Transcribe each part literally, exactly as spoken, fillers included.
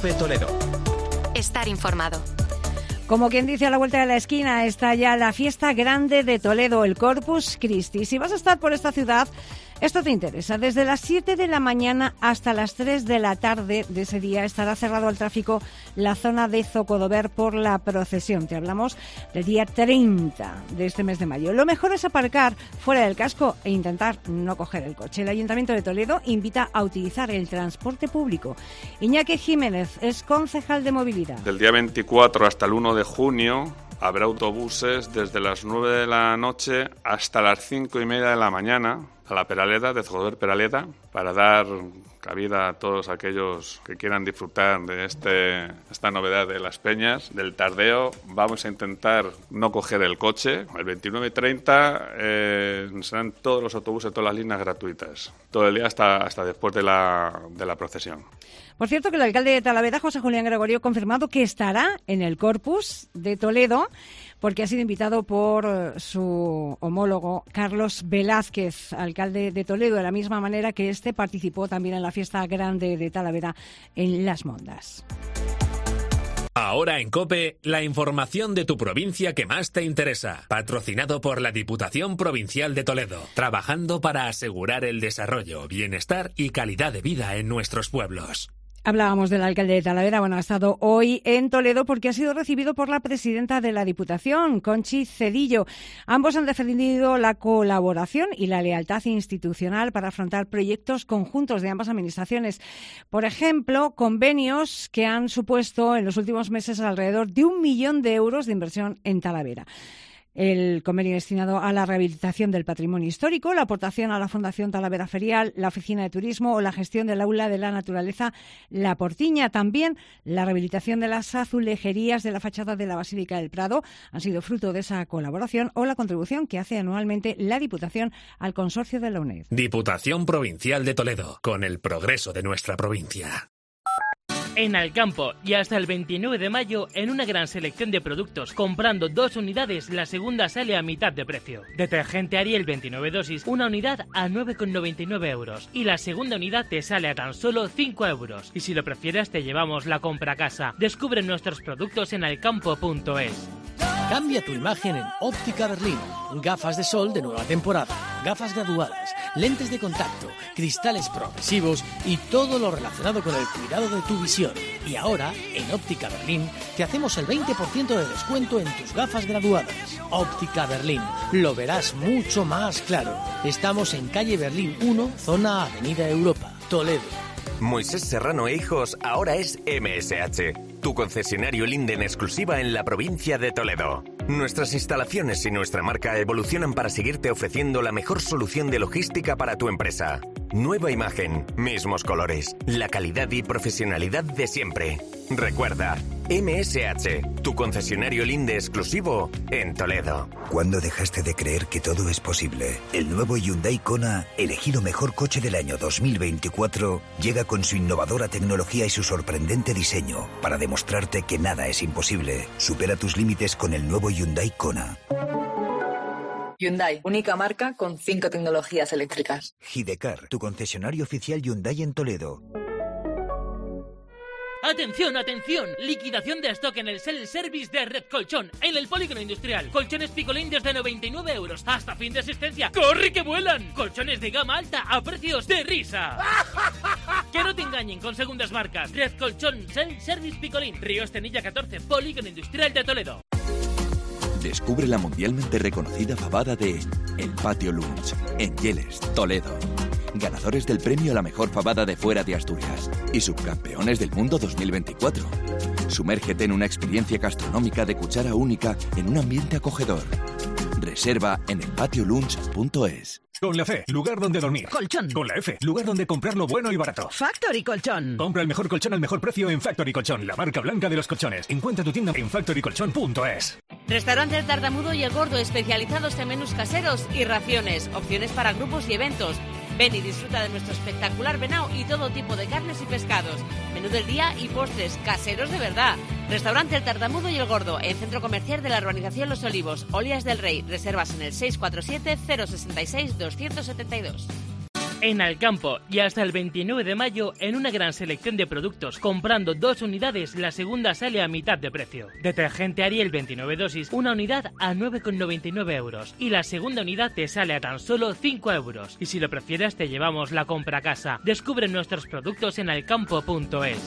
COPE Toledo. Estar informado. Como quien dice, a la vuelta de la esquina está ya la fiesta grande de Toledo, el Corpus Christi. Si vas a estar por esta ciudad, esto te interesa. Desde las siete de la mañana hasta las tres de la tarde de ese día estará cerrado al tráfico la zona de Zocodover por la procesión. Te hablamos del día treinta de este mes de mayo. Lo mejor es aparcar fuera del casco e intentar no coger el coche. El Ayuntamiento de Toledo invita a utilizar el transporte público. Iñaki Jiménez es concejal de movilidad. Del día veinticuatro hasta el uno de junio habrá autobuses desde las nueve de la noche hasta las cinco y media de la mañana a la Peraleda, de Zocodover Peraleda, para dar cabida a todos aquellos que quieran disfrutar de este, esta novedad de las peñas, del tardeo. Vamos a intentar no coger el coche. El veintinueve y treinta eh, serán todos los autobuses, todas las líneas gratuitas, todo el día hasta, hasta después de la, de la procesión. Por cierto, que el alcalde de Talavera, José Julián Gregorio, ha confirmado que estará en el Corpus de Toledo, porque ha sido invitado por su homólogo Carlos Velázquez, alcalde de Toledo, de la misma manera que este participó también en la fiesta grande de Talavera en Las Mondas. Ahora en COPE, la información de tu provincia que más te interesa. Patrocinado por la Diputación Provincial de Toledo. Trabajando para asegurar el desarrollo, bienestar y calidad de vida en nuestros pueblos. Hablábamos del alcalde de Talavera. Bueno, ha estado hoy en Toledo porque ha sido recibido por la presidenta de la Diputación, Conchi Cedillo. Ambos han defendido la colaboración y la lealtad institucional para afrontar proyectos conjuntos de ambas administraciones. Por ejemplo, convenios que han supuesto en los últimos meses alrededor de un millón de euros de inversión en Talavera. El convenio destinado a la rehabilitación del patrimonio histórico, la aportación a la Fundación Talavera Ferial, la Oficina de Turismo o la gestión del Aula de la Naturaleza La Portiña. También la rehabilitación de las azulejerías de la fachada de la Basílica del Prado han sido fruto de esa colaboración, o la contribución que hace anualmente la Diputación al consorcio de la UNED. Diputación Provincial de Toledo, con el progreso de nuestra provincia. En Alcampo y hasta el veintinueve de mayo, en una gran selección de productos, comprando dos unidades, la segunda sale a mitad de precio. Detergente Ariel veintinueve dosis, una unidad a nueve con noventa y nueve euros y la segunda unidad te sale a tan solo cinco euros. Y si lo prefieres te llevamos la compra a casa. Descubre nuestros productos en alcampo punto es. Cambia tu imagen en Óptica Berlín. Gafas de sol de nueva temporada, gafas graduadas, lentes de contacto, cristales progresivos y todo lo relacionado con el cuidado de tu visión. Y ahora, en Óptica Berlín, te hacemos el veinte por ciento de descuento en tus gafas graduadas. Óptica Berlín, lo verás mucho más claro. Estamos en calle Berlín uno, zona Avenida Europa, Toledo. Moisés Serrano e Hijos ahora es M S H, tu concesionario Linde en exclusiva en la provincia de Toledo. Nuestras instalaciones y nuestra marca evolucionan para seguirte ofreciendo la mejor solución de logística para tu empresa. Nueva imagen, mismos colores, la calidad y profesionalidad de siempre. Recuerda, M S H, tu concesionario Linde exclusivo en Toledo. ¿Cuándo dejaste de creer que todo es posible? El nuevo Hyundai Kona, elegido mejor coche del año dos mil veinticuatro, llega con su innovadora tecnología y su sorprendente diseño para demostrarte que nada es imposible. Supera tus límites con el nuevo Hyundai Kona. Hyundai, única marca con cinco tecnologías eléctricas. Hidecar, tu concesionario oficial Hyundai en Toledo. ¡Atención, atención! Liquidación de stock en el self-service de Red Colchón, en el Polígono Industrial. Colchones Picolín desde noventa y nueve euros hasta fin de asistencia. ¡Corre que vuelan! Colchones de gama alta a precios de risa. Que no te engañen con segundas marcas. Red Colchón, self-service Picolín, Río Estenilla catorce, Polígono Industrial de Toledo. Descubre la mundialmente reconocida fabada de El Patio Lunch, en Yeles, Toledo. Ganadores del premio a la mejor fabada de fuera de Asturias y subcampeones del mundo dos mil veinticuatro. Sumérgete en una experiencia gastronómica de cuchara única en un ambiente acogedor. Reserva en el patio lunch punto es. Con la C, lugar donde dormir. Colchón. Con la F, lugar donde comprar lo bueno y barato. Factory Colchón. Compra el mejor colchón al mejor precio en Factory Colchón, la marca blanca de los colchones. Encuentra tu tienda en factory colchón punto es. Restaurante El Tartamudo y El Gordo, especializados en menús caseros y raciones. Opciones para grupos y eventos. Ven y disfruta de nuestro espectacular venao y todo tipo de carnes y pescados. Menú del día y postres caseros de verdad. Restaurante El Tartamudo y El Gordo, en Centro Comercial de la Urbanización Los Olivos, Olías del Rey. Reservas en el seis cuatro siete, cero seis seis, dos siete dos. En Alcampo y hasta el veintinueve de mayo en una gran selección de productos. Comprando dos unidades, la segunda sale a mitad de precio. Detergente Ariel veintinueve dosis, una unidad a nueve con noventa y nueve euros. Y la segunda unidad te sale a tan solo cinco euros. Y si lo prefieres te llevamos la compra a casa. Descubre nuestros productos en alcampo punto es.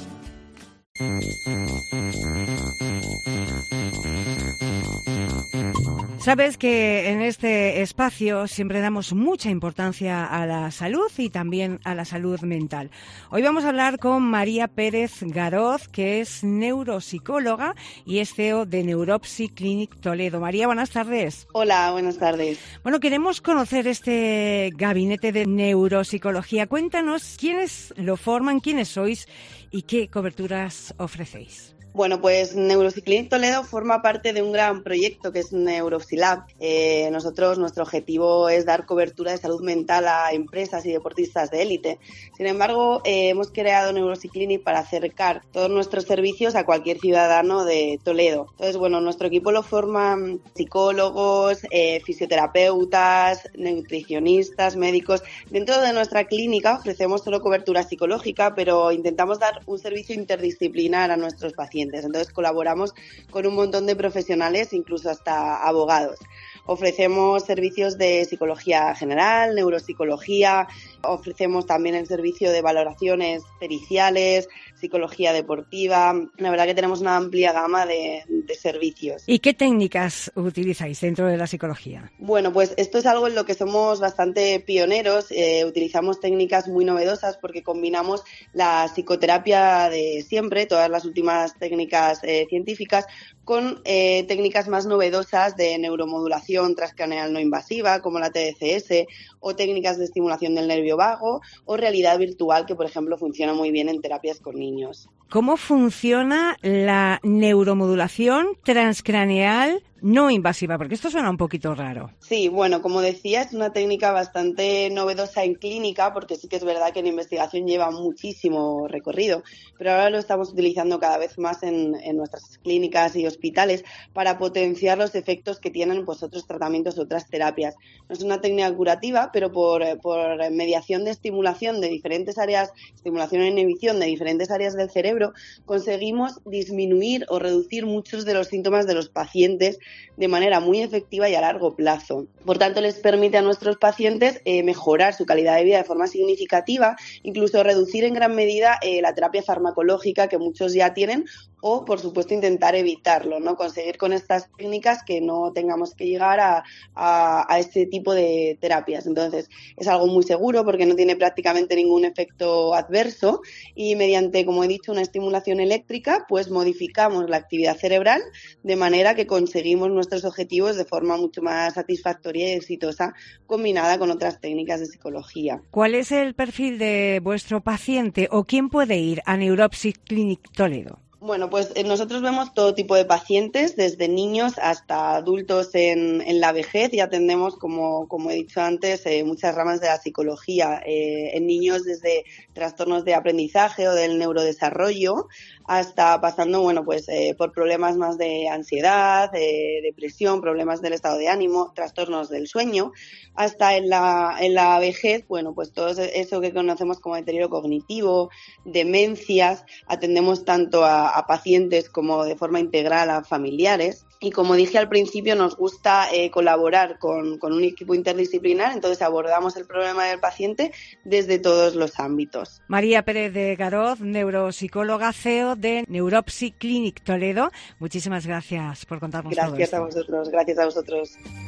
Sabes que en este espacio siempre damos mucha importancia a la salud y también a la salud mental. Hoy vamos a hablar con María Pérez Garoz, que es neuropsicóloga y es C E O de Neuropsy Clinic Toledo. María, buenas tardes. Hola, buenas tardes. Bueno, queremos conocer este gabinete de neuropsicología. Cuéntanos quiénes lo forman, quiénes sois y qué coberturas ofrecéis. Bueno, pues Neuropsy Clinic Toledo forma parte de un gran proyecto que es Neuropsy Lab. Eh, nosotros, nuestro objetivo es dar cobertura de salud mental a empresas y deportistas de élite. Sin embargo, eh, hemos creado Neuropsy Clinic para acercar todos nuestros servicios a cualquier ciudadano de Toledo. Entonces, bueno, nuestro equipo lo forman psicólogos, eh, fisioterapeutas, nutricionistas, médicos. Dentro de nuestra clínica ofrecemos solo cobertura psicológica, pero intentamos dar un servicio interdisciplinar a nuestros pacientes. Entonces colaboramos con un montón de profesionales, incluso hasta abogados. Ofrecemos servicios de psicología general, neuropsicología, ofrecemos también el servicio de valoraciones periciales, psicología deportiva. La verdad que tenemos una amplia gama de, de servicios. ¿Y qué técnicas utilizáis dentro de la psicología? Bueno, pues esto es algo en lo que somos bastante pioneros. Eh, utilizamos técnicas muy novedosas porque combinamos la psicoterapia de siempre, todas las últimas técnicas eh, científicas, con eh, técnicas más novedosas de neuromodulación transcraneal no invasiva, como la T D C S, o técnicas de estimulación del nervio vago, o realidad virtual, que por ejemplo funciona muy bien en terapias con niños. ¿Cómo funciona la neuromodulación transcraneal no invasiva? Porque esto suena un poquito raro. Sí, bueno, como decía, es una técnica bastante novedosa en clínica, porque sí que es verdad que en investigación lleva muchísimo recorrido, pero ahora lo estamos utilizando cada vez más en, en nuestras clínicas y hospitales para potenciar los efectos que tienen pues, otros tratamientos, otras terapias. No es una técnica curativa, pero por, por mediación de estimulación de diferentes áreas, estimulación e inhibición de diferentes áreas del cerebro, conseguimos disminuir o reducir muchos de los síntomas de los pacientes de manera muy efectiva y a largo plazo. Por tanto, les permite a nuestros pacientes eh, mejorar su calidad de vida de forma significativa, incluso reducir en gran medida eh, la terapia farmacológica que muchos ya tienen o, por supuesto, intentar evitarlo, ¿no? Conseguir con estas técnicas que no tengamos que llegar a, a, a este tipo de terapias. Entonces, es algo muy seguro porque no tiene prácticamente ningún efecto adverso y mediante, como he dicho, una estimulación eléctrica, pues modificamos la actividad cerebral de manera que conseguimos nuestros objetivos de forma mucho más satisfactoria y exitosa combinada con otras técnicas de psicología. ¿Cuál es el perfil de vuestro paciente o quién puede ir a Neuropsy Clinic Toledo? Bueno, pues eh, nosotros vemos todo tipo de pacientes, desde niños hasta adultos en, en la vejez, y atendemos, como, como he dicho antes, eh, muchas ramas de la psicología. Eh, en niños desde trastornos de aprendizaje o del neurodesarrollo hasta pasando, bueno, pues eh, por problemas más de ansiedad, de depresión, problemas del estado de ánimo, trastornos del sueño, hasta en la, en la vejez, bueno, pues todo eso que conocemos como deterioro cognitivo, demencias, atendemos tanto a a pacientes como de forma integral a familiares. Y como dije al principio, nos gusta eh, colaborar con, con un equipo interdisciplinar, entonces abordamos el problema del paciente desde todos los ámbitos. María Pérez de Garoz, neuropsicóloga, C E O de Neuropsy Clinic Toledo. Muchísimas gracias por contarnos todo esto. Gracias a vosotros, gracias a vosotros.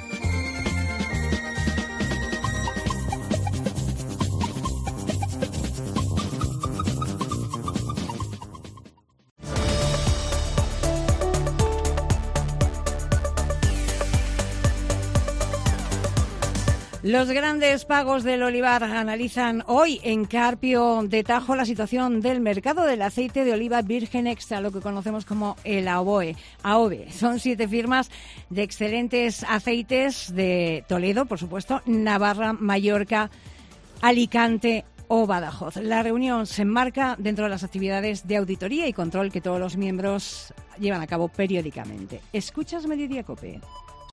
Los grandes pagos del olivar analizan hoy en Carpio de Tajo la situación del mercado del aceite de oliva virgen extra, lo que conocemos como el A O V E. A O V E. Son siete firmas de excelentes aceites de Toledo, por supuesto, Navarra, Mallorca, Alicante o Badajoz. La reunión se enmarca dentro de las actividades de auditoría y control que todos los miembros llevan a cabo periódicamente. ¿Escuchas Mediodía COPE?